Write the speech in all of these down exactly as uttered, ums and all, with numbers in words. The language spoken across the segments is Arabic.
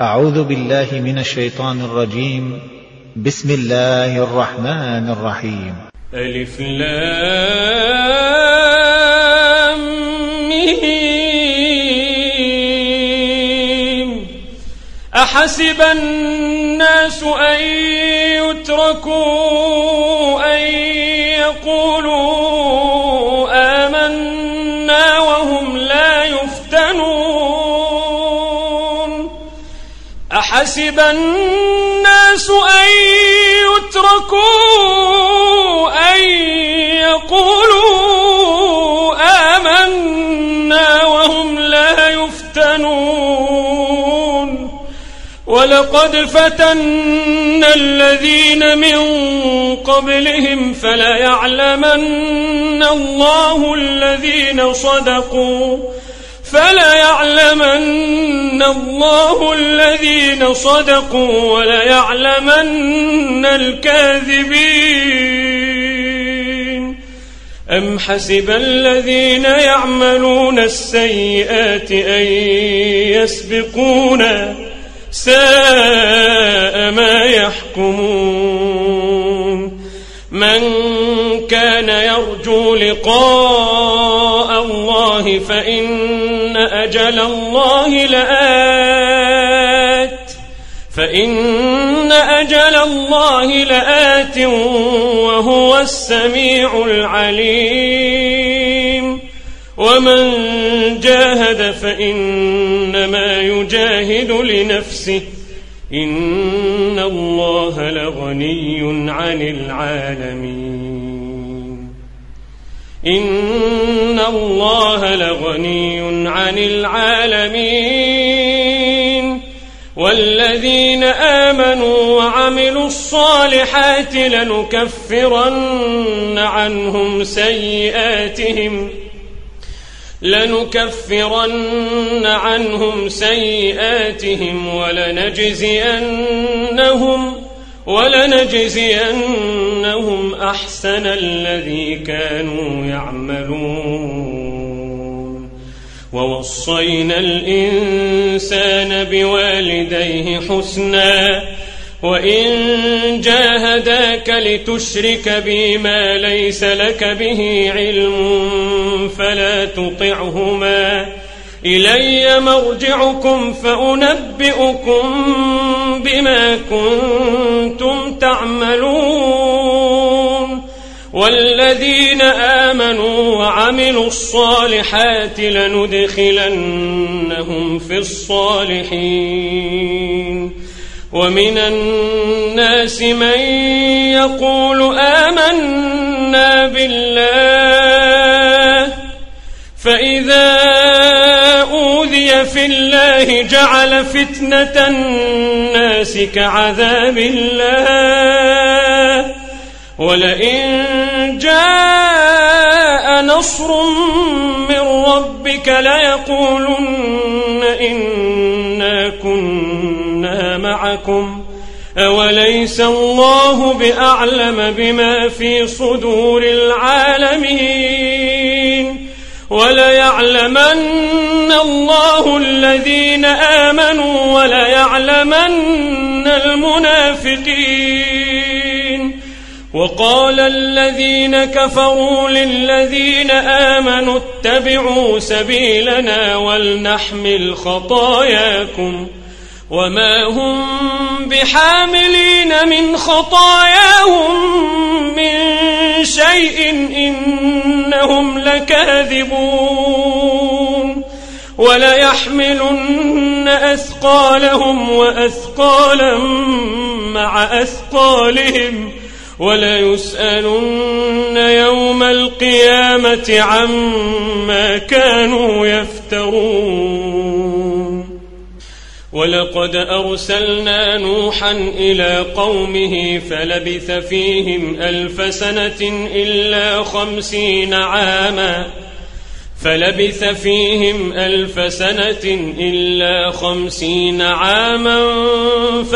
أعوذ بالله من الشيطان الرجيم. بسم الله الرحمن الرحيم. ألف لام ميم. أحسب الناس أن يتركوا أن يقولوا آمنا وهم لا يفتنون. أحسب الناس أن يتركوا أن يقولوا آمنا وهم لا يفتنون. ولقد فتنا الذين من قبلهم فليعلمن الله الذين صدقوا فليعلمن الله الذين صدقوا وليعلمن الكاذبين. أم حسب الذين يعملون السيئات أن يسبقونا ساء ما يحكمون. من كان يرجو لقاء الله فإن أجل الله لآت فإن أجل الله لآت وهو السميع العليم. ومن جاهد فإنما يجاهد لنفسه إن الله لغني عن العالمين إن الله لغني عن العالمين. والذين آمنوا وعملوا الصالحات لنكفرن عنهم سيئاتهم لنكفرن عنهم سيئاتهم ولنجزينهم ولنجزينهم أحسن الذي كانوا يعملون. ووصينا الإنسان بوالديه حسنا وإن جاهداك لتشرك بي ما ليس لك به علم فلا تطعهما إلي مرجعكم فأنبئكم بما كنتم تعملون. والذين آمنوا وعملوا الصالحات لندخلنهم في الصالحين. ومن الناس من يقول آمنا بالله فإذا أوذي في الله جعل فتنة الناس كعذاب الله. ولئن جاء نصر من ربك ليقولن إنا كنا معكم أوليس الله بأعلم بما في صدور العالمين. وليعلمن الله الذين آمنوا وليعلمن المنافقين. وقال الذين كفروا للذين آمنوا اتبعوا سبيلنا ولنحمل خطاياكم وما هم بحاملين من خطاياهم من شيء إنهم لكاذبون. وليحملن أثقالهم وأثقالا مع أثقالهم وليسألن يوم القيامة عما كانوا يفترون. ولقد أرسلنا نوحا إلى قومه فلبث فيهم ألف سنة إلا خمسين عاما فلبث فيهم ألف سنة إلا خمسين عاما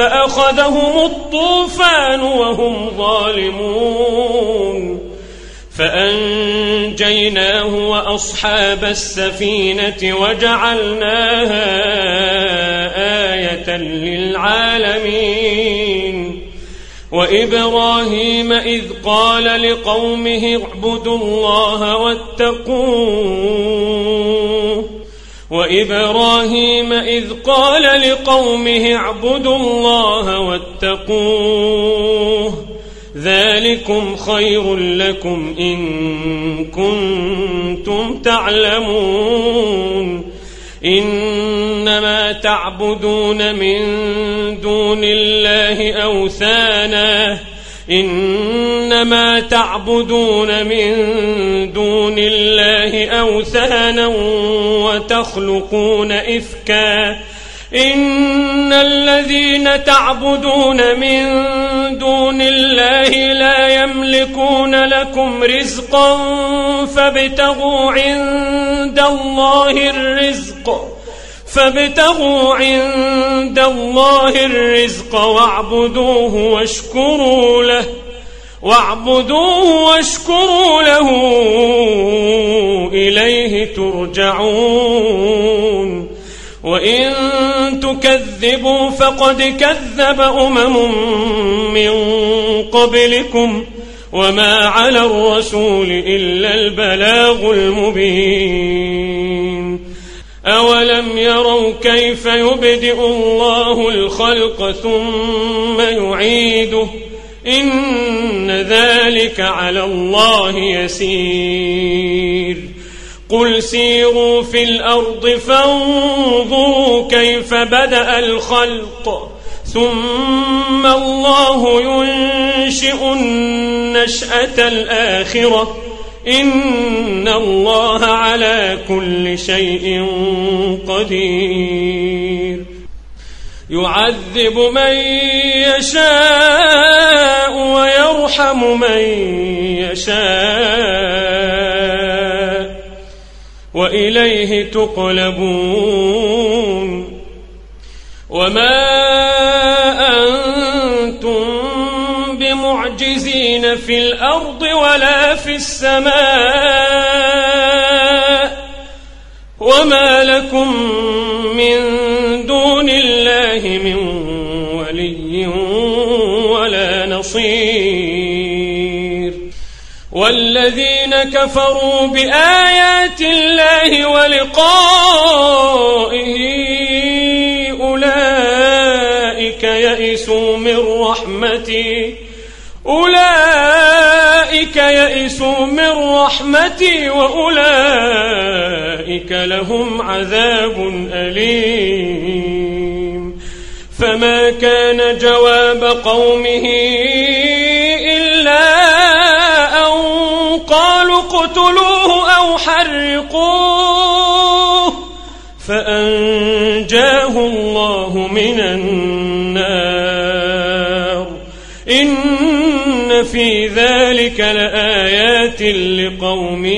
فأخذهم الطوفان وهم ظالمون فأنجيناه وأصحاب السفينة وجعلناها آية للعالمين وإبراهيم إذ قال لقومه اعبدوا الله واتقوه وإبراهيم إذ قال لقومه اعبدوا الله واتقوه ذلكم خير لكم إن كنتم تعلمون إنما تعبدون من دون الله أوثانا إنما تعبدون من دون الله أوثانا وتخلقون إفكا إن الذين تعبدون من دون الله لا يملكون لكم رزقا فابتغوا عند الله الرزق فابتغوا عند الله الرزق واعبدوه واشكروا له واعبدوه واشكروا له إليه ترجعون وإن تكذبوا فقد كذب أمم من قبلكم وما على الرسول إلا البلاغ المبين أولم يروا كيف يبدئ الله الخلق ثم يعيده إن ذلك على الله يسير قل سيروا في الأرض فانظروا كيف بدأ الخلق ثم الله ينشئ النشأة الآخرة إن الله على كل شيء قدير يعذب من يشاء ويرحم من يشاء وإليه تقلبون وما أنتم بمعجزين في الأرض ولا في السماء وما لكم من دون الله من ولي ولا نصير والذين كفروا بآيات الله ولقائه أولئك يئسوا من رحمتي أولئك يئسوا من رحمتي وأولئك لهم عذاب أليم فما كان جواب قومه إلا أن قالوا اقتلوه أو حرقوه فأنجاه الله من النار إن في ذلك لآيات لقوم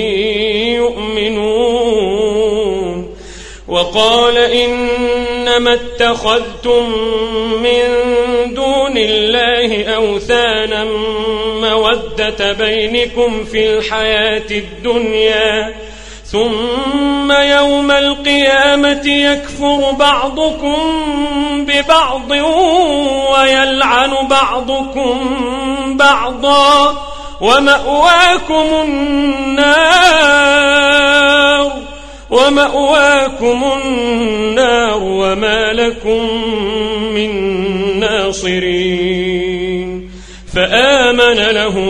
يؤمنون وقال إنما اتخذتم من دون الله أوثانا مودة بينكم في الحياة الدنيا ثم يوم القيامة يكفر بعضكم ببعض ويلعن بعضكم بعضا ومأواكم النار ومأواكم النار وما لكم من ناصرين فآمن له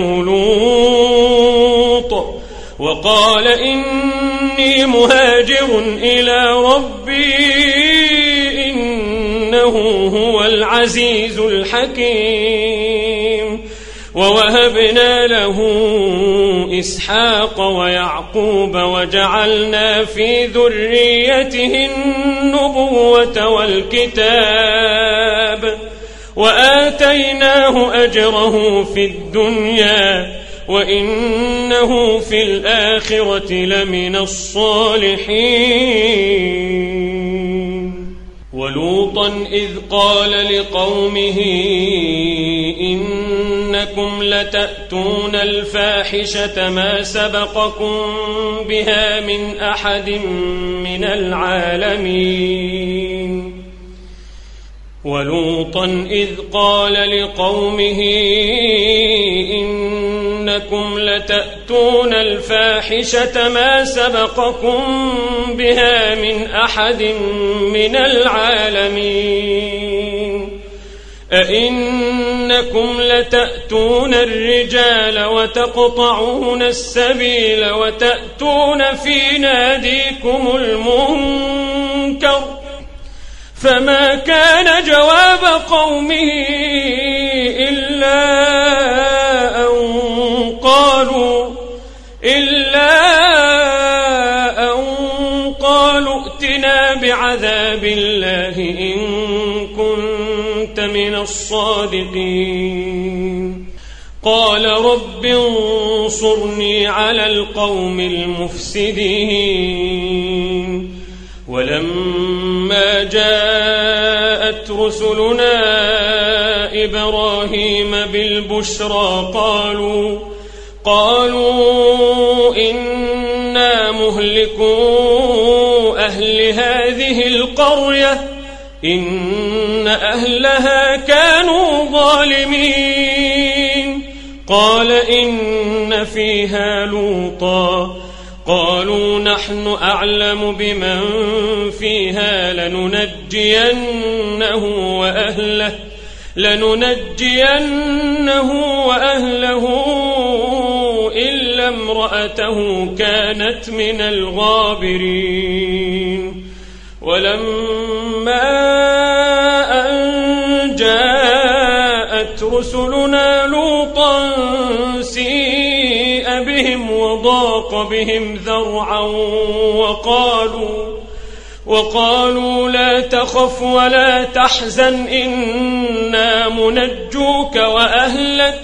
لوط وقال إني مهاجر إلى ربي إنه هو العزيز الحكيم ووهبنا له إسحاق ويعقوب وجعلنا في ذريته النبوة والكتاب وآتيناه أجره في الدنيا وإنه في الآخرة لمن الصالحين ولوطا إذ قال لقومه إن إنكم لتأتون الفاحشة ما سبقكم بها من أحد من العالمين ولوطا إذ قال لقومه إنكم لتأتون الفاحشة ما سبقكم بها من أحد من العالمين أئنكم لتأتون الرجال وتقطعون السبيل وتأتون في ناديكم المنكر فما كان جواب قومه إلا أن قالوا إلا أن قالوا ائتنا بعذاب الله إن كنت من الصادقين قال رب انصرني على القوم المفسدين ولما جاءت رسلنا إبراهيم بالبشرى قالوا قالوا إنا مهلكو أهل هذه القرية إن أهلها كانوا ظالمين قال إن فيها لوطا قالوا نحن أعلم بمن فيها لننجينه وأهله لننجينه وأهله إلا امرأته كانت من الغابرين ولما أن جاءت رسلنا لوطا سيء بهم وضاق بهم ذرعا وقالوا وقالوا لا تخف ولا تحزن إنا منجوك وأهلك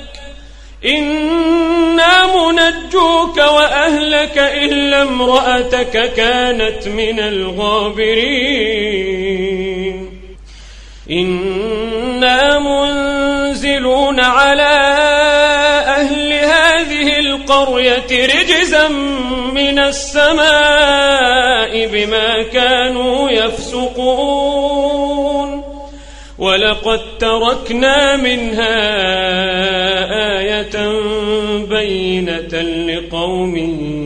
إنا منجوك وأهلك إلا امرأتك كانت من الغابرين إنا منزلون على أهل هذه القرية رجزا من السماء بما كانوا يفسقون ولقد تركنا منها آية بينة لقوم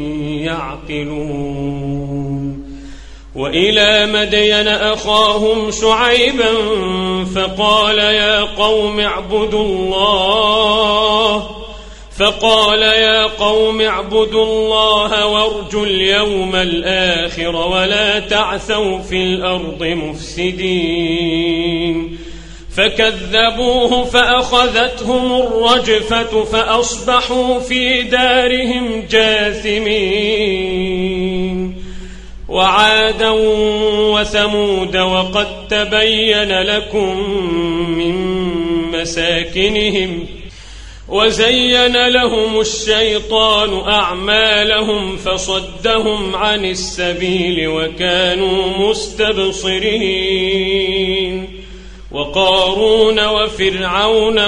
يعقلون وإلى مدين أخاهم شعيبا فقال يا قوم اعبدوا الله فقال يا قوم اعبدوا الله وارجوا اليوم الآخر ولا تعثوا في الأرض مفسدين فكذبوه فأخذتهم الرجفة فأصبحوا في دارهم جاثمين وعادا وثمود وقد تبين لكم من مساكنهم وزين لهم الشيطان أعمالهم فصدهم عن السبيل وكانوا مستبصرين وقارون وفرعون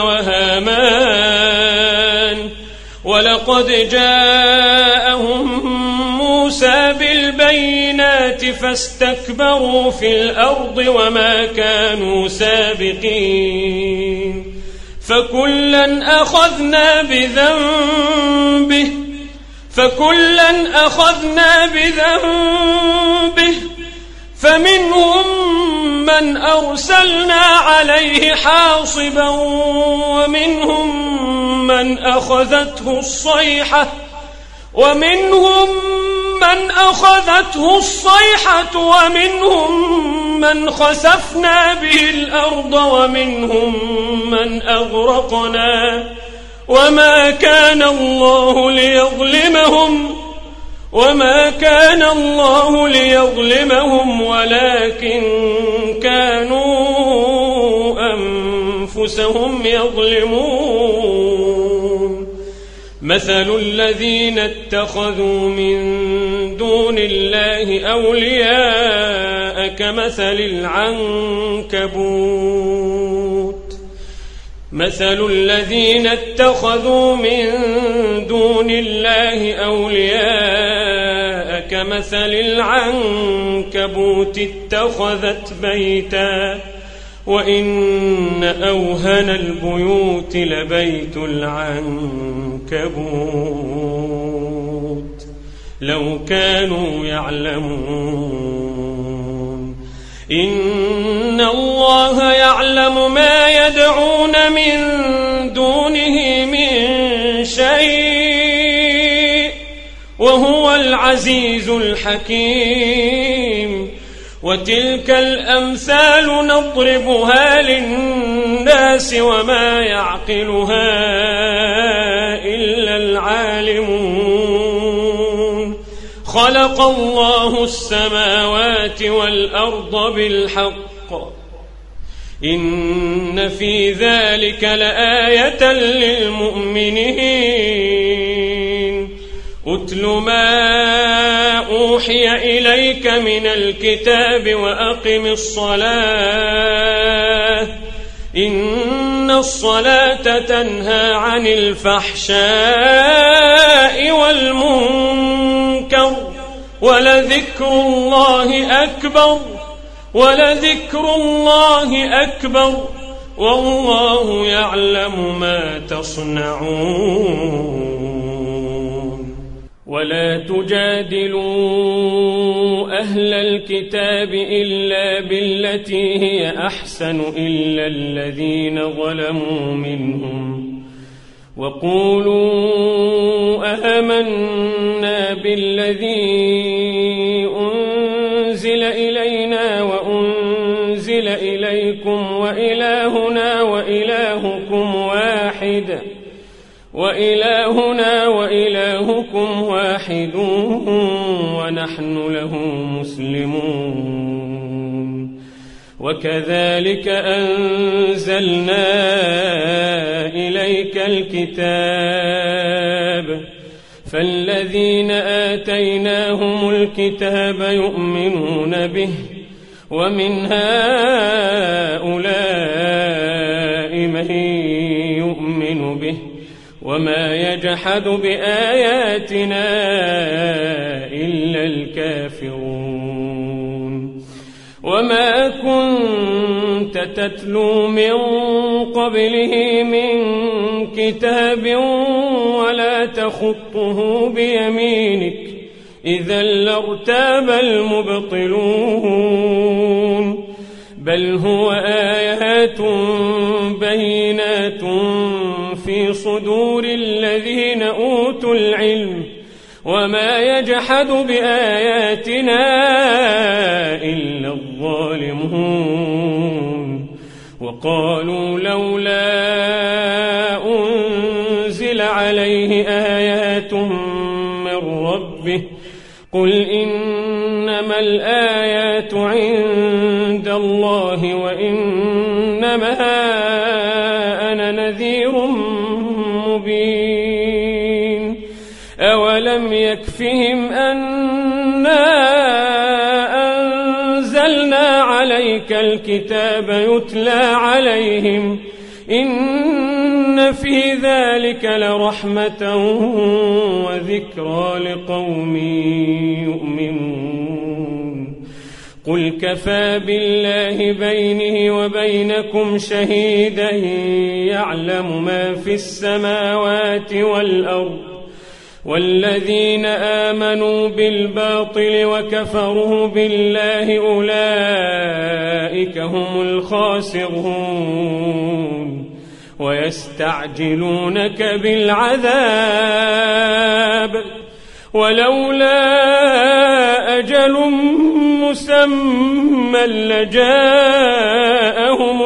وهامان ولقد جاءهم موسى بالبينات فاستكبروا في الأرض وما كانوا سابقين فكلا أخذنا بذنبه فكلا أخذنا بذنبه فمنهم من أرسلنا عليه حاصبا ومنهم من أخذته الصيحة ومنهم من أخذته الصيحة ومنهم من خسفنا به الأرض ومنهم من أغرقنا وما كان الله ليظلمهم وما كان الله ليظلمهم ولكن كانوا أنفسهم يظلمون مثل الذين اتخذوا من دون الله أولياء، أولئك كمثل العنكبوت، اتخذت بيوتها وإن أوهن البيوت لبيت العنكبوت لو كانوا يعلمون. مثل الذين اتخذوا من دون الله أولياء كمثل العنكبوت، اتخذت بيوتها وإن أوهن البيوت لبيت العنكبوت لو كانوا يعلمون. مثل الذين اتخذوا من دون الله أولياء كمثل العنكبوت اتخذت بيتا وإن أوهن البيوت لبيت العنكبوت لو كانوا يعلمون إن الله يعلم ما يدعون من دونه من شيء وهو العزيز الحكيم وتلك الأمثال نضربها للناس وما يعقلها إلا العالمون خلق الله السماوات والأرض بالحق إن في ذلك لآية للمؤمنين أتل ما أوحي إليك من الكتاب وأقم الصلاة إن الصلاة تنهى عن الفحشاء والمنكر ولذكر الله أكبر ولذكر الله أكبر والله يعلم ما تصنعون ولا تجادلوا أهل الكتاب إلا بالتي هي أحسن إلا الذين ظلموا منهم وقولوا آمنا بالذي أنزل إلينا وأنزل إليكم وإلهنا وإلهكم واحد وإلهنا وإلهكم واحد ونحن له مسلمون وكذلك أنزلنا إليك الكتاب فالذين آتيناهم الكتاب يؤمنون به ومن هؤلاء من يؤمن به وما يجحد بآياتنا إلا الكافرون وما كنت تتلو من قبله من كتاب ولا تخطه بيمينك إذا لارتاب المبطلون بل هو آيات بينات في صدور الذين أوتوا العلم وما يجحد بآياتنا إلا الظالمون وقالوا لولا أنزل عليه آيات من ربه قل إنما الآيات عند الله وإنما أنا نذير مبين أولم يكفهم أنا أنزلنا عليك الكتاب يتلى عليهم إن في ذلك لرحمة وذكرى لقوم يؤمنون قل كفى بالله بيني وبينكم شهيدا يعلم ما في السماوات والأرض والذين آمنوا بالباطل وكفروا بالله أولئك هم الخاسرون ويستعجلونك بالعذاب ولولا أجل مسمى لجاءهم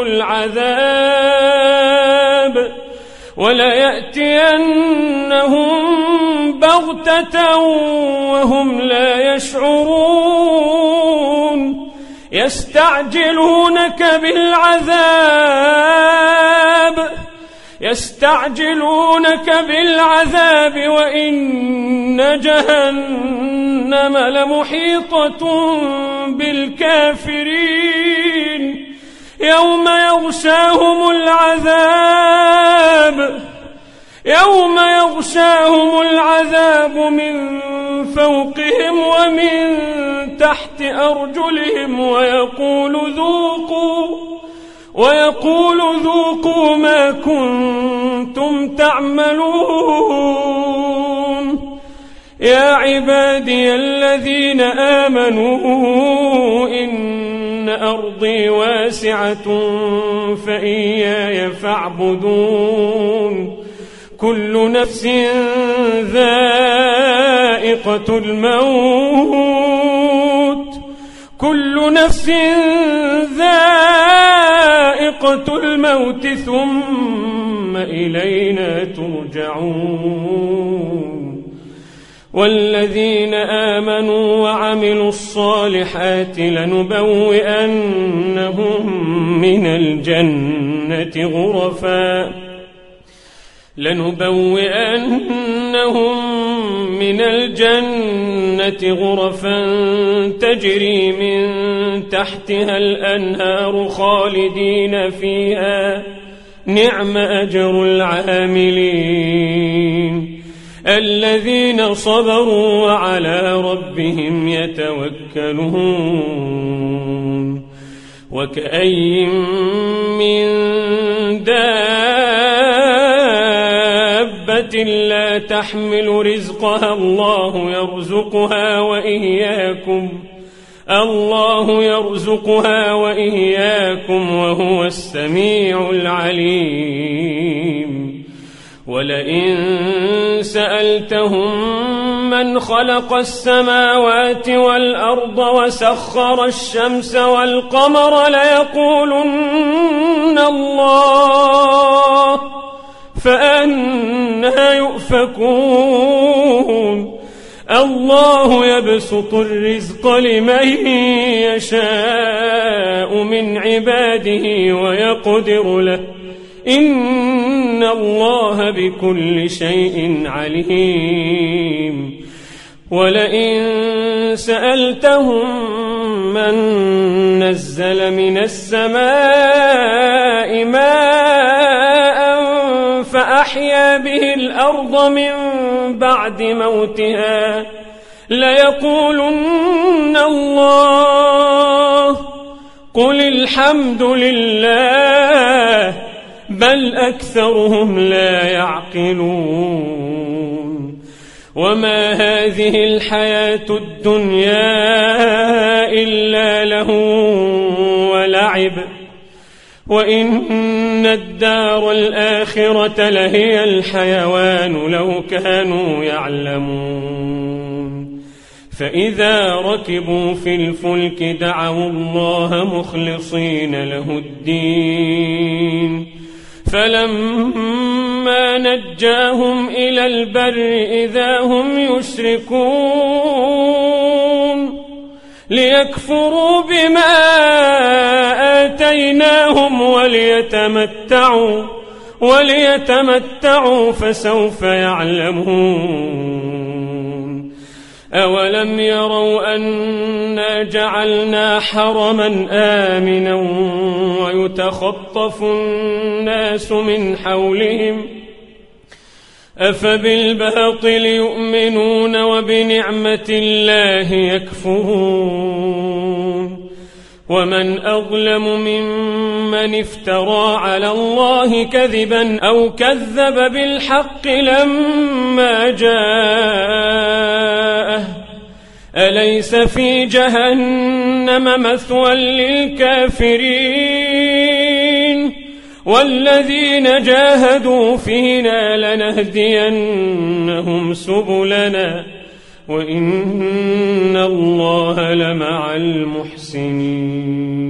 العذاب وليأتينهم بغتة وهم لا يشعرون يستعجلونك بالعذاب يستعجلونك بالعذاب وإن جهنم لمحيطة بالكافرين يوم يغشاهم العذاب يوم يغشاهم العذاب من فوقهم ومن تحت أرجلهم ويقول ذوقوا ويقول ذوقوا ما كنتم تعملون يا عبادي الذين آمنوا إن أرضي واسعة فإياي فاعبدون كل نفس ذائقة الموت كل نفس ذائقة الموت ثم إلينا ترجعون والذين آمنوا وعملوا الصالحات لنبوئنهم من الجنة غرفا لنبوئنهم من الجنة غرفا تجري من تحتها الأنهار خالدين فيها نعم أجر العاملين الذين صبروا وعلى ربهم يتوكلون وكأي من دابة لا تحمل رزقها الله يرزقها وإياكم الله يرزقها وإياكم وهو السميع العليم ولئن سألتهم من خلق السماوات والأرض وسخر الشمس والقمر ليقولن الله فأنى يؤفكون الله يبسط الرزق لمن يشاء من عباده ويقدر له إن الله بكل شيء عليم ولئن سألتهم من نزل من السماء ماء فأحيا به الأرض من بعد موتها ليقولن الله قل الحمد لله بل أكثرهم لا يعقلون وما هذه الحياة الدنيا إلا لهو ولعب وإن الدار الآخرة لهي الحيوان لو كانوا يعلمون فإذا ركبوا في الفلك دعوا الله مخلصين له الدين فلما نجاهم إلى البر إذا هم يشركون ليكفروا بما آتيناهم وليتمتعوا وليتمتعوا فسوف يعلمون أولم يروا أنا جعلنا حرما آمنا ويتخطف الناس من حولهم أفبالباطل يؤمنون وبنعمة الله يكفرون ومن أظلم ممن افترى على الله كذبا أو كذب بالحق لما جاءه أليس في جهنم مثوى للكافرين والذين جاهدوا فينا لنهدينهم سبلنا وإن الله لمع المحسنين